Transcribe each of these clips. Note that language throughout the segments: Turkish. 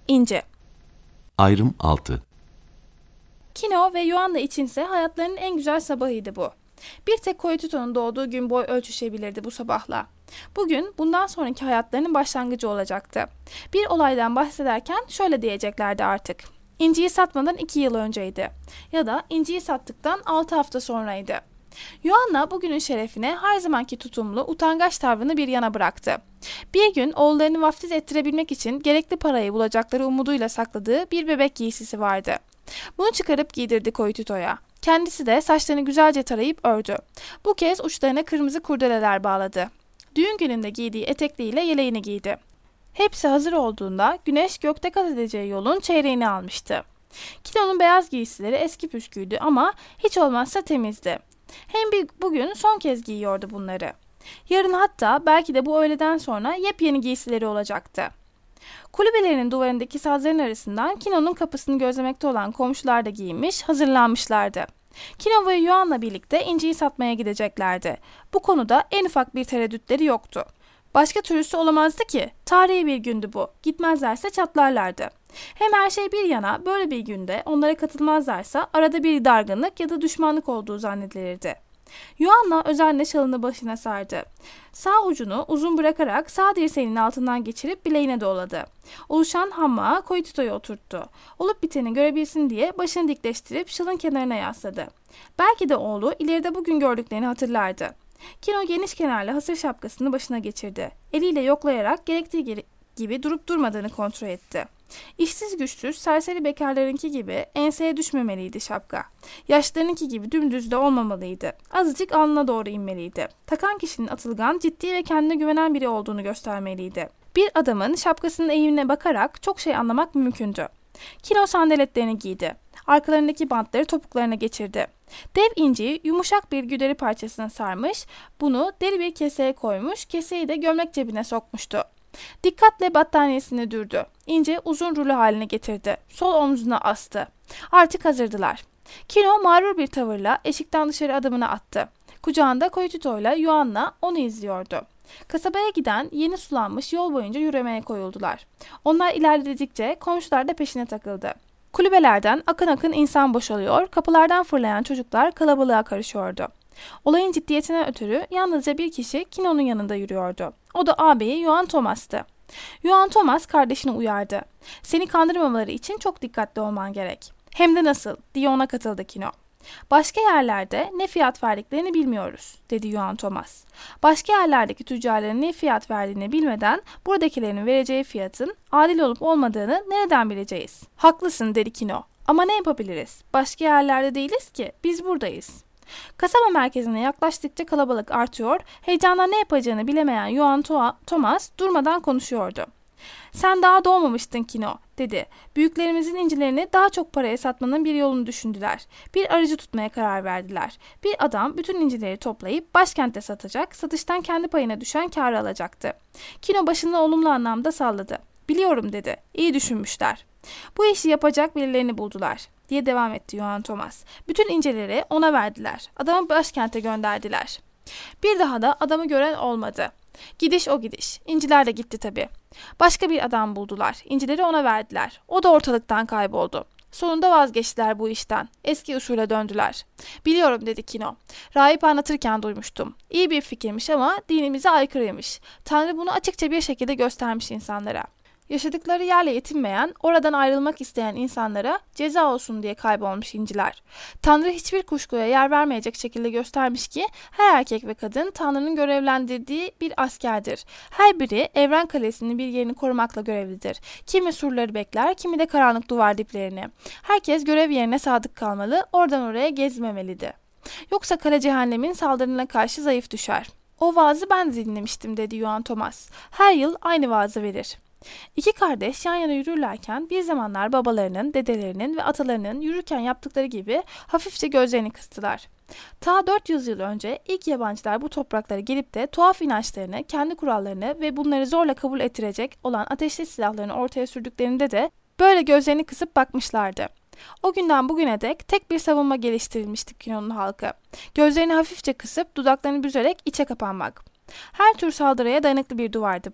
İnci. Ayrım 6. Kino ve Yuanna içinse hayatlarının en güzel sabahıydı bu. Bir tek Koyututo'nun doğduğu gün boy ölçüşebilirdi bu sabahla. Bugün bundan sonraki hayatlarının başlangıcı olacaktı. Bir olaydan bahsederken şöyle diyeceklerdi artık. İnci'yi satmadan 2 yıl önceydi. Ya da İnci'yi sattıktan 6 hafta sonraydı. Yuanna bugünün şerefine her zamanki tutumlu, utangaç tavrını bir yana bıraktı. Bir gün oğullarını vaftiz ettirebilmek için gerekli parayı bulacakları umuduyla sakladığı bir bebek giysisi vardı. Bunu çıkarıp giydirdi Koyututo'ya. Kendisi de saçlarını güzelce tarayıp ördü. Bu kez uçlarına kırmızı kurdeleler bağladı. Düğün gününde giydiği etekliyle yeleğini giydi. Hepsi hazır olduğunda güneş gökte kat edeceği yolun çeyreğini almıştı. Kino'nun beyaz giysileri eski püsküydü ama hiç olmazsa temizdi. Hem bugün son kez giyiyordu bunları. Yarın hatta belki de bu öğleden sonra yepyeni giysileri olacaktı. Kulübelerinin duvarındaki sazların arasından Kino'nun kapısını gözlemekte olan komşular da giyinmiş, hazırlanmışlardı. Kino ve Yuan'la birlikte İnci'yi satmaya gideceklerdi. Bu konuda en ufak bir tereddütleri yoktu. Başka türlüsü olamazdı ki. Tarihi bir gündü bu. Gitmezlerse çatlarlardı. Hem her şey bir yana böyle bir günde onlara katılmazlarsa arada bir dargınlık ya da düşmanlık olduğu zannedilirdi. Yuanna özenle şalını başına sardı. Sağ ucunu uzun bırakarak sağ dirseğinin altından geçirip bileğine doladı. Oluşan hamağa Koyututo'yu oturttu. Olup biteni görebilsin diye başını dikleştirip şalın kenarına yasladı. Belki de oğlu ileride bugün gördüklerini hatırlardı. Kino geniş kenarlı hasır şapkasını başına geçirdi. Eliyle yoklayarak gerektiği gibi durup durmadığını kontrol etti. İşsiz güçsüz, serseri bekarlarınki gibi enseye düşmemeliydi şapka. Yaşlarınki gibi dümdüz de olmamalıydı. Azıcık alnına doğru inmeliydi. Takan kişinin atılgan, ciddi ve kendine güvenen biri olduğunu göstermeliydi. Bir adamın şapkasının eğimine bakarak çok şey anlamak mümkündü. Kino sandaletlerini giydi. Arkalarındaki bantları topuklarına geçirdi. Dev inciyi yumuşak bir güderi parçasına sarmış, bunu deri bir keseye koymuş, keseyi de gömlek cebine sokmuştu. Dikkatle battaniyesini dürdü. İnce uzun rulo haline getirdi. Sol omzuna astı. Artık hazırdılar. Kino mağrur bir tavırla eşikten dışarı adımını attı. Kucağında Koyututo'yla Yuanna onu izliyordu. Kasabaya giden yeni sulanmış yol boyunca yürümeye koyuldular. Onlar ilerledikçe komşular da peşine takıldı. Kulübelerden akın akın insan boşalıyor, kapılardan fırlayan çocuklar kalabalığa karışıyordu. Olayın ciddiyetine ötürü yalnızca bir kişi Kino'nun yanında yürüyordu. O da ağabeyi Yuan Thomas'tı. Yuan Thomas kardeşini uyardı. Seni kandırmamaları için çok dikkatli olman gerek. Hem de nasıl diye ona katıldı Kino. Başka yerlerde ne fiyat verdiklerini bilmiyoruz dedi Yuan Thomas. Başka yerlerdeki tüccarların ne fiyat verdiğini bilmeden buradakilerin vereceği fiyatın adil olup olmadığını nereden bileceğiz? Haklısın dedi Kino. Ama ne yapabiliriz? Başka yerlerde değiliz ki biz buradayız. Kasaba merkezine yaklaştıkça kalabalık artıyor, heyecandan ne yapacağını bilemeyen Yuan Thomas durmadan konuşuyordu. Sen daha doğmamıştın Kino dedi. Büyüklerimizin incilerini daha çok paraya satmanın bir yolunu düşündüler. Bir aracı tutmaya karar verdiler. Bir adam bütün incileri toplayıp başkentte satacak, satıştan kendi payına düşen kârı alacaktı. Kino başını olumlu anlamda salladı. Biliyorum dedi. İyi düşünmüşler. Bu işi yapacak birilerini buldular diye devam etti Yuan Thomas. Bütün inceleri ona verdiler. Adamı başkente gönderdiler. Bir daha da adamı gören olmadı. Gidiş o gidiş. İnciler de gitti tabii. Başka bir adam buldular. İncileri ona verdiler. O da ortalıktan kayboldu. Sonunda vazgeçtiler bu işten. Eski usule döndüler. Biliyorum dedi Kino. Rahip anlatırken duymuştum. İyi bir fikirmiş ama dinimize aykırıymış. Tanrı bunu açıkça bir şekilde göstermiş insanlara. Yaşadıkları yerle yetinmeyen, oradan ayrılmak isteyen insanlara ceza olsun diye kaybolmuş inciler. Tanrı hiçbir kuşkuya yer vermeyecek şekilde göstermiş ki her erkek ve kadın Tanrı'nın görevlendirdiği bir askerdir. Her biri evren kalesinin bir yerini korumakla görevlidir. Kimi surları bekler, kimi de karanlık duvar diplerini. Herkes görev yerine sadık kalmalı, oradan oraya gezmemelidir. Yoksa kale cehennemin saldırına karşı zayıf düşer. O vaazı ben de dinlemiştim dedi Yuan Thomas. Her yıl aynı vaazı verir. İki kardeş yan yana yürürlerken bir zamanlar babalarının, dedelerinin ve atalarının yürürken yaptıkları gibi hafifçe gözlerini kıstılar. Ta 400 yıl önce ilk yabancılar bu topraklara gelip de tuhaf inançlarını, kendi kurallarını ve bunları zorla kabul ettirecek olan ateşli silahlarını ortaya sürdüklerinde de böyle gözlerini kısıp bakmışlardı. O günden bugüne dek tek bir savunma geliştirilmişti Kino'nun halkı. Gözlerini hafifçe kısıp dudaklarını büzerek içe kapanmak. Her tür saldırıya dayanıklı bir duvardı bu.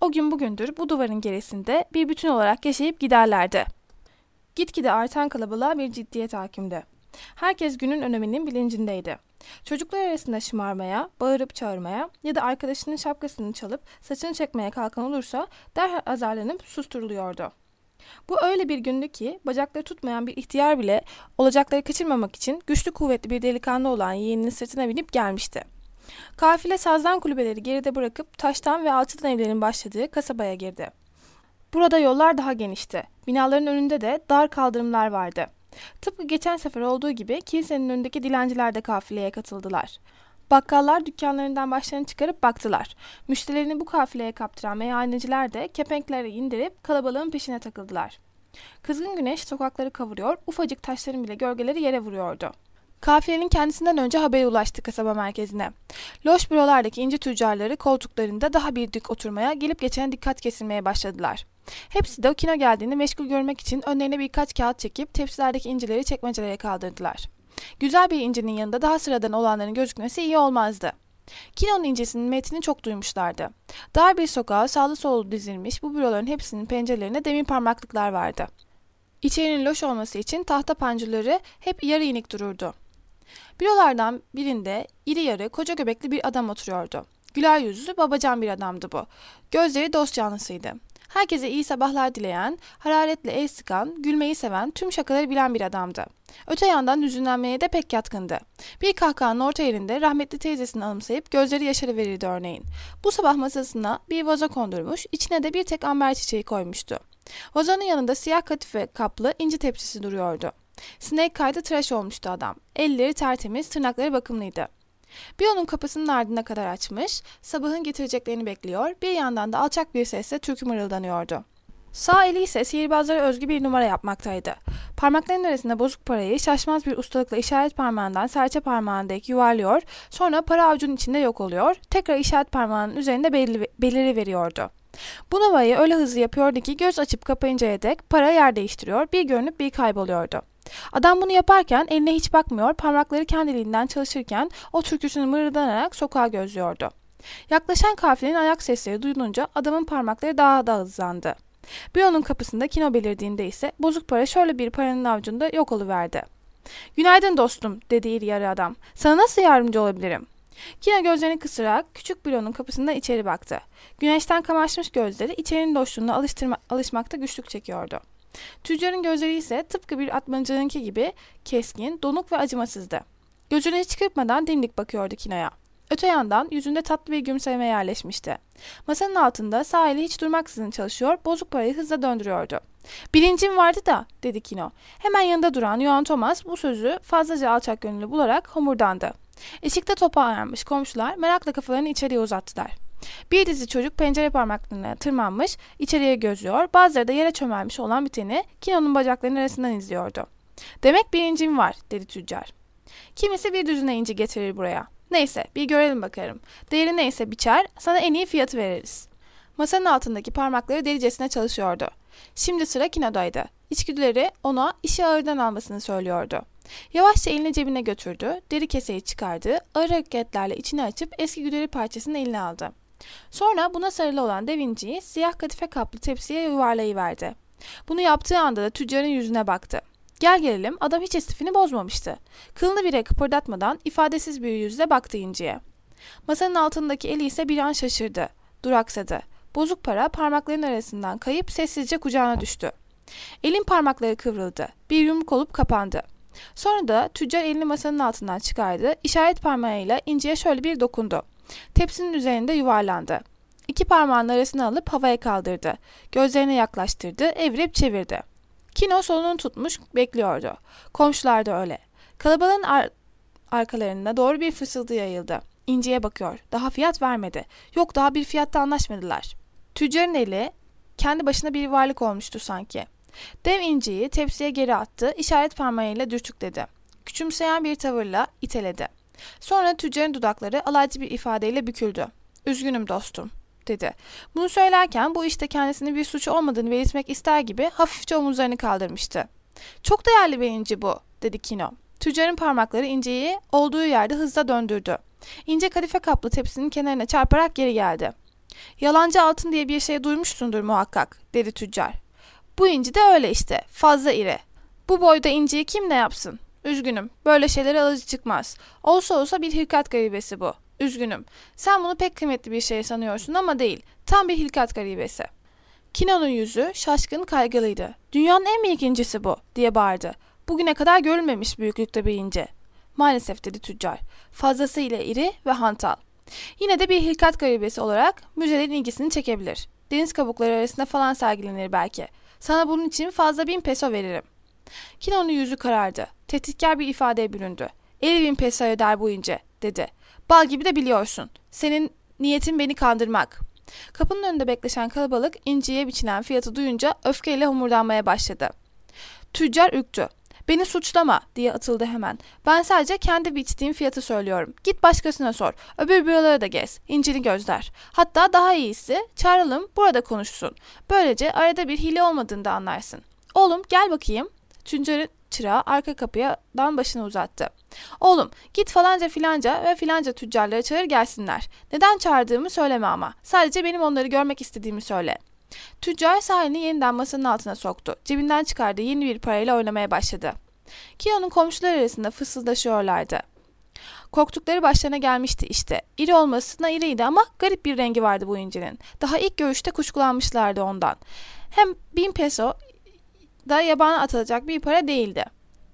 o gün bugündür bu duvarın gerisinde bir bütün olarak yaşayıp giderlerdi. Gitgide artan kalabalığa bir ciddiyet hakimdi. Herkes günün öneminin bilincindeydi. Çocuklar arasında şımarmaya, bağırıp çağırmaya ya da arkadaşının şapkasını çalıp saçını çekmeye kalkan olursa derhal azarlanıp susturuluyordu. Bu öyle bir gündü ki bacakları tutmayan bir ihtiyar bile olacakları kaçırmamak için güçlü kuvvetli bir delikanlı olan yeğeninin sırtına binip gelmişti. Kafile sazdan kulübeleri geride bırakıp taştan ve alçıdan evlerin başladığı kasabaya girdi. Burada yollar daha genişti. Binaların önünde de dar kaldırımlar vardı. Tıpkı geçen sefer olduğu gibi kilisenin önündeki dilenciler de kafileye katıldılar. Bakkallar dükkanlarından başlarını çıkarıp baktılar. Müşterilerini bu kafileye kaptıran meyhaneciler de kepenkleri indirip kalabalığın peşine takıldılar. Kızgın güneş sokakları kavuruyor, ufacık taşların bile gölgeleri yere vuruyordu. Kafilenin kendisinden önce haberi ulaştı kasaba merkezine. Loş bürolardaki inci tüccarları koltuklarında daha bir dik oturmaya, gelip geçene dikkat kesilmeye başladılar. Hepsi de Kino geldiğini meşgul görmek için önlerine birkaç kağıt çekip tepsilerdeki incileri çekmecelere kaldırdılar. Güzel bir incinin yanında daha sıradan olanların gözükmesi iyi olmazdı. Kino'nun incisinin metnini çok duymuşlardı. Dar bir sokağa sağlı sollu dizilmiş bu büroların hepsinin pencerelerine demir parmaklıklar vardı. İçerinin loş olması için tahta panjurları hep yarı inik dururdu. Bürolardan birinde iri yarı, koca göbekli bir adam oturuyordu. Güler yüzlü, babacan bir adamdı bu. Gözleri dost canlısıydı. Herkese iyi sabahlar dileyen, hararetle el sıkan, gülmeyi seven, tüm şakaları bilen bir adamdı. Öte yandan hüzünlenmeye de pek yatkındı. Bir kahkahanın orta yerinde rahmetli teyzesini anımsayıp gözleri yaşarıverirdi örneğin. Bu sabah masasına bir vazo kondurmuş, içine de bir tek amber çiçeği koymuştu. Vazonun yanında siyah kadife kaplı inci tepsisi duruyordu. Sinek kaydı tıraş olmuştu adam. Elleri tertemiz, tırnakları bakımlıydı. Bir onun kapısının ardına kadar açmış, sabahın getireceklerini bekliyor, bir yandan da alçak bir sesle türkü mırıldanıyordu. Sağ eli ise sihirbazlara özgü bir numara yapmaktaydı. Parmaklarının arasında bozuk parayı şaşmaz bir ustalıkla işaret parmağından serçe parmağına dek yuvarlıyor, sonra para avucunun içinde yok oluyor, tekrar işaret parmağının üzerinde beliri veriyordu. Bu numarayı öyle hızlı yapıyordu ki göz açıp kapayıncaya dek para yer değiştiriyor, bir görünüp bir kayboluyordu. Adam bunu yaparken eline hiç bakmıyor, parmakları kendiliğinden çalışırken o türküsünü mırıldanarak sokağa gözlüyordu. Yaklaşan kafilenin ayak sesleri duyulunca adamın parmakları daha da hızlandı. Büronun kapısında Kino belirdiğinde ise bozuk para şöyle bir paranın avucunda yok oluverdi. "Günaydın dostum," dedi iri yarı adam. "Sana nasıl yardımcı olabilirim?" Kino gözlerini kısarak küçük büronun kapısından içeri baktı. Güneşten kamaşmış gözleri içerinin loşluğuna alışmakta güçlük çekiyordu. Tüccarın gözleri ise tıpkı bir atmacanınki gibi keskin, donuk ve acımasızdı. Gözünü hiç kırpmadan dimdik bakıyordu Kino'ya. Öte yandan yüzünde tatlı bir gülümseme yerleşmişti. Masanın altında sağ eli hiç durmaksızın çalışıyor, bozuk parayı hızla döndürüyordu. "Bilincim vardı da," dedi Kino. Hemen yanında duran Yohan Thomas bu sözü fazlaca alçak gönüllü bularak homurdandı. Eşikte topa aranmış komşular merakla kafalarını içeriye uzattılar. Bir dizi çocuk pencere parmaklarına tırmanmış, içeriye gözlüyor, bazıları da yere çömelmiş olan biteni Kino'nun bacaklarının arasından izliyordu. "Demek bir incim var," dedi tüccar. "Kimisi bir düzine inci getirir buraya. Neyse, bir görelim bakarım. Değeri neyse biçer, sana en iyi fiyatı veririz." Masanın altındaki parmakları delicesine çalışıyordu. Şimdi sıra Kino'daydı. İçgüdüleri ona işi ağırdan almasını söylüyordu. Yavaşça elini cebine götürdü, deri keseyi çıkardı, ağır hareketlerle içini açıp eski güderi parçasını eline aldı. Sonra buna sarılı olan dev inciyi siyah kadife kaplı tepsiye yuvarlayıverdi. Bunu yaptığı anda da tüccarın yüzüne baktı. Gel gelelim adam hiç istifini bozmamıştı. Kılını bile kıpırdatmadan ifadesiz bir yüzle baktı inciye. Masanın altındaki eli ise bir an şaşırdı, duraksadı. Bozuk para parmaklarının arasından kayıp sessizce kucağına düştü. Elin parmakları kıvrıldı, bir yumruk olup kapandı. Sonra da tüccar elini masanın altından çıkardı, işaret parmağıyla inciye şöyle bir dokundu. Tepsinin üzerinde yuvarlandı. İki parmağının arasına alıp havaya kaldırdı. Gözlerine yaklaştırdı, evirip çevirdi. Kino solunu tutmuş bekliyordu. Komşular da öyle. Kalabalığın arkalarına doğru bir fısıltı yayıldı. İnciye bakıyor. Daha fiyat vermedi. Yok daha bir fiyatta anlaşmadılar. Tüccarın eli kendi başına bir varlık olmuştu sanki. Dev inciyi tepsiye geri attı, işaret parmağıyla dürtükledi. Küçümseyen bir tavırla iteledi. Sonra tüccarın dudakları alaycı bir ifadeyle büküldü. "Üzgünüm dostum," dedi. Bunu söylerken bu işte kendisinin bir suçu olmadığını belirtmek ister gibi hafifçe omuzlarını kaldırmıştı. "Çok değerli bir inci bu," dedi Kino. Tüccarın parmakları inciyi olduğu yerde hızla döndürdü. İnce kadife kaplı tepsinin kenarına çarparak geri geldi. Yalancı altın diye bir şey duymuşsundur muhakkak, dedi tüccar. Bu inci de öyle işte, fazla iri. Bu boyda inciyi kim ne yapsın? Üzgünüm, böyle şeylere alıcı çıkmaz. Olsa olsa bir hilkat garibesi bu. Üzgünüm. Sen bunu pek kıymetli bir şey sanıyorsun ama değil. Tam bir hilkat garibesi. Kino'nun yüzü şaşkın, kaygılıydı. Dünyanın en büyük incisi bu, diye bağırdı. Bugüne kadar görülmemiş büyüklükte bir inci. Maalesef, dedi tüccar. Fazlasıyla iri ve hantal. Yine de bir hilkat garibesi olarak müzelerin ilgisini çekebilir. Deniz kabukları arasında falan sergilenir belki. Sana bunun için fazla 1000 peso veririm. Kino'nun yüzü karardı. Tehditkar bir ifadeye büründü. 50.000 peso öder bu ince, dedi. Bal gibi de biliyorsun. Senin niyetin beni kandırmak. Kapının önünde bekleşen kalabalık inciye biçilen fiyatı duyunca öfkeyle homurdanmaya başladı. Tüccar ürktü. Beni suçlama, diye atıldı hemen. Ben sadece kendi biçtiğim fiyatı söylüyorum. Git başkasına sor. Öbür bürolara da gez. İncini gözler. Hatta daha iyisi çağıralım, burada konuşsun. Böylece arada bir hile olmadığını da anlarsın. Oğlum gel bakayım. Tüccarın çırağı arka kapıdan başını uzattı. Oğlum git falanca filanca ve filanca tüccarları çağır gelsinler. Neden çağırdığımı söyleme ama. Sadece benim onları görmek istediğimi söyle. Tüccar sağ elini yeniden masanın altına soktu. Cebinden çıkardığı yeni bir parayla oynamaya başladı. Kino'nun komşular arasında fısıldaşıyorlardı. Korktukları başlarına gelmişti işte. İri olmasına iriydi ama garip bir rengi vardı bu incinin. Daha ilk görüşte kuşkulanmışlardı ondan. Hem 1000 peso da yabana atılacak bir para değildi.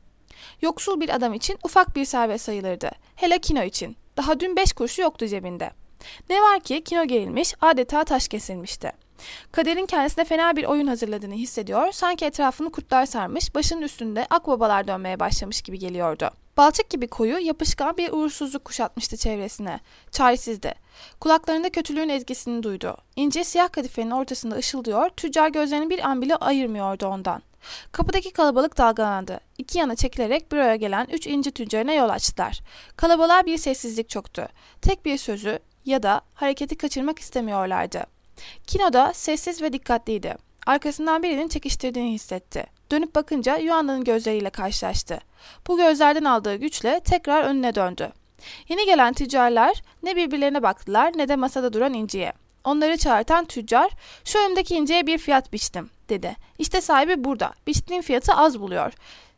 Yoksul bir adam için ufak bir servet sayılırdı. Hele Kino için. Daha dün 5 kuruşu yoktu cebinde. Ne var ki Kino gerilmiş, adeta taş kesilmişti. Kaderin kendisine fena bir oyun hazırladığını hissediyor, sanki etrafını kurtlar sarmış, başının üstünde akbabalar dönmeye başlamış gibi geliyordu. Balçık gibi koyu, yapışkan bir uğursuzluk kuşatmıştı çevresine. Çaresizdi. Kulaklarında kötülüğün ezgisini duydu. İnce siyah kadifenin ortasında ışıldıyor, tüccar gözlerini bir an bile ayırmıyordu ondan. Kapıdaki kalabalık dalgalandı. İki yana çekilerek büroya gelen 3 inci tüccarına yol açtılar. Kalabalığa bir sessizlik çöktü. Tek bir sözü ya da hareketi kaçırmak istemiyorlardı. Kino da sessiz ve dikkatliydi. Arkasından birinin çekiştirdiğini hissetti. Dönüp bakınca Yuanna'nın gözleriyle karşılaştı. Bu gözlerden aldığı güçle tekrar önüne döndü. Yeni gelen tüccarlar ne birbirlerine baktılar ne de masada duran inciye. Onları çağırtan tüccar, "Şu önümdeki inciye bir fiyat biçtim," dedi. "İşte sahibi burada. Biçtiğim fiyatı az buluyor.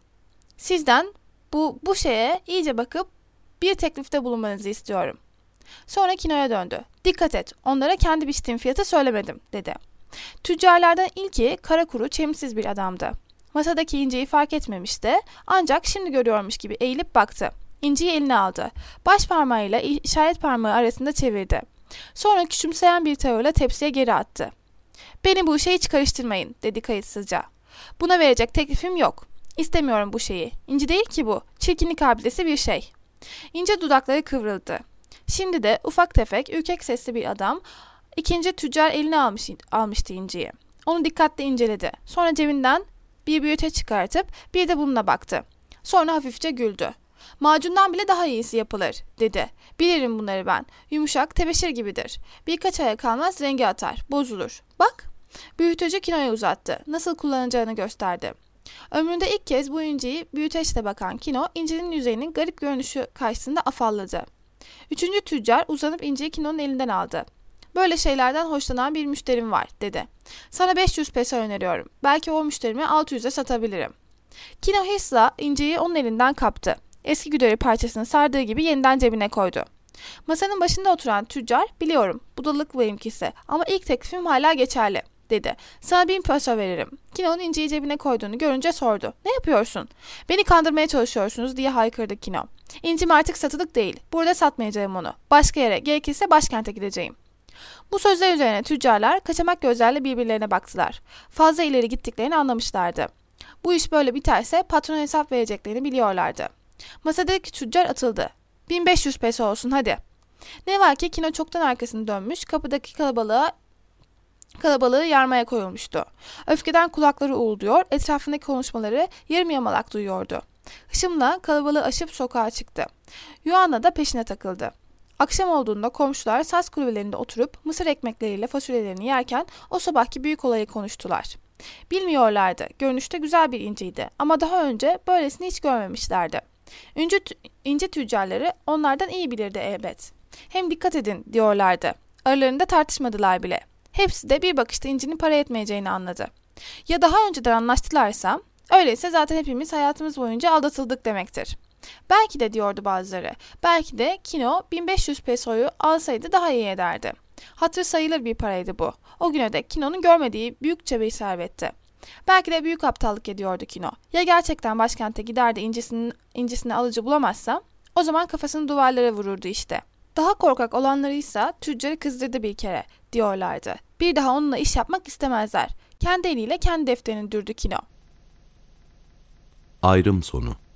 Sizden bu şeye iyice bakıp bir teklifte bulunmanızı istiyorum." Sonra Kino'ya döndü. "Dikkat et, onlara kendi biçtiğim fiyatı söylemedim," dedi. Tüccarlardan ilki kara kuru, çelimsiz bir adamdı. Masadaki inciyi fark etmemişti, ancak şimdi görüyormuş gibi eğilip baktı. İnciyi eline aldı. Baş parmağıyla işaret parmağı arasında çevirdi. Sonra küçümseyen bir tavırla tepsiye geri attı. "Beni bu işe hiç karıştırmayın," dedi kayıtsızca. "Buna verecek teklifim yok. İstemiyorum bu şeyi. İnci değil ki bu. Çirkinlik abidesi bir şey." İnce dudakları kıvrıldı. Şimdi de ufak tefek, ürkek sesli bir adam ikinci tüccar eline almıştı inciyi. Onu dikkatle inceledi. Sonra cebinden bir büyüteç çıkartıp bir de bununla baktı. Sonra hafifçe güldü. "Macundan bile daha iyisi yapılır," dedi. "Bilirim bunları ben. Yumuşak, tebeşir gibidir. Birkaç aya kalmaz rengi atar, bozulur. Bak." Büyüteci Kino'ya uzattı. Nasıl kullanacağını gösterdi. Ömründe ilk kez bu inciyi büyüteçle bakan Kino, incinin yüzeyinin garip görünüşü karşısında afalladı. Üçüncü tüccar uzanıp inciyi Kino'nun elinden aldı. "Böyle şeylerden hoşlanan bir müşterim var," dedi. "Sana 500 peso öneriyorum. Belki o müşterime 600'e satabilirim." Kino hırsla inciyi onun elinden kaptı. Eski güderi parçasını sardığı gibi yeniden cebine koydu. Masanın başında oturan tüccar, "Biliyorum, budalalık benimkisi ama ilk teklifim hala geçerli," dedi. "Sana 1000 peso veririm." Kino'nun inciyi cebine koyduğunu görünce sordu. "Ne yapıyorsun?" "Beni kandırmaya çalışıyorsunuz," diye haykırdı Kino. "İncim artık satılık değil. Burada satmayacağım onu. Başka yere, gerekirse başkente gideceğim." Bu sözler üzerine tüccarlar kaçamak gözlerle birbirlerine baktılar. Fazla ileri gittiklerini anlamışlardı. Bu iş böyle biterse patrona hesap vereceklerini biliyorlardı. Masadaki tüccar atıldı. 1500 peso olsun hadi. Ne var ki Kino çoktan arkasını dönmüş, kapıdaki kalabalığı yarmaya koyulmuştu. Öfkeden kulakları uğulduyor, etrafındaki konuşmaları yarım yamalak duyuyordu. Hışımla kalabalığı aşıp sokağa çıktı. Yuanna da peşine takıldı. Akşam olduğunda komşular saz kulübelerinde oturup mısır ekmekleriyle fasulyelerini yerken o sabahki büyük olayı konuştular. Bilmiyorlardı, görünüşte güzel bir inciydi ama daha önce böylesini hiç görmemişlerdi. İnci tüccarları onlardan iyi bilirdi elbet. Hem dikkat edin diyorlardı. Aralarında tartışmadılar bile. Hepsi de bir bakışta İnci'nin para etmeyeceğini anladı. Ya daha önceden anlaştılarsa, öyleyse zaten hepimiz hayatımız boyunca aldatıldık demektir. Belki de diyordu bazıları, belki de Kino 1500 pesoyu alsaydı daha iyi ederdi. Hatır sayılır bir paraydı bu. O güne dek Kino'nun görmediği büyükçe bir servetti. Belki de büyük aptallık ediyordu Kino. Ya gerçekten başkente gider de incisini alıcı bulamazsa, o zaman kafasını duvarlara vururdu işte. Daha korkak olanlarıysa tüccarı kızdırdı bir kere diyorlardı. Bir daha onunla iş yapmak istemezler. Kendi eliyle kendi defterini dürdü Kino. Ayrım sonu.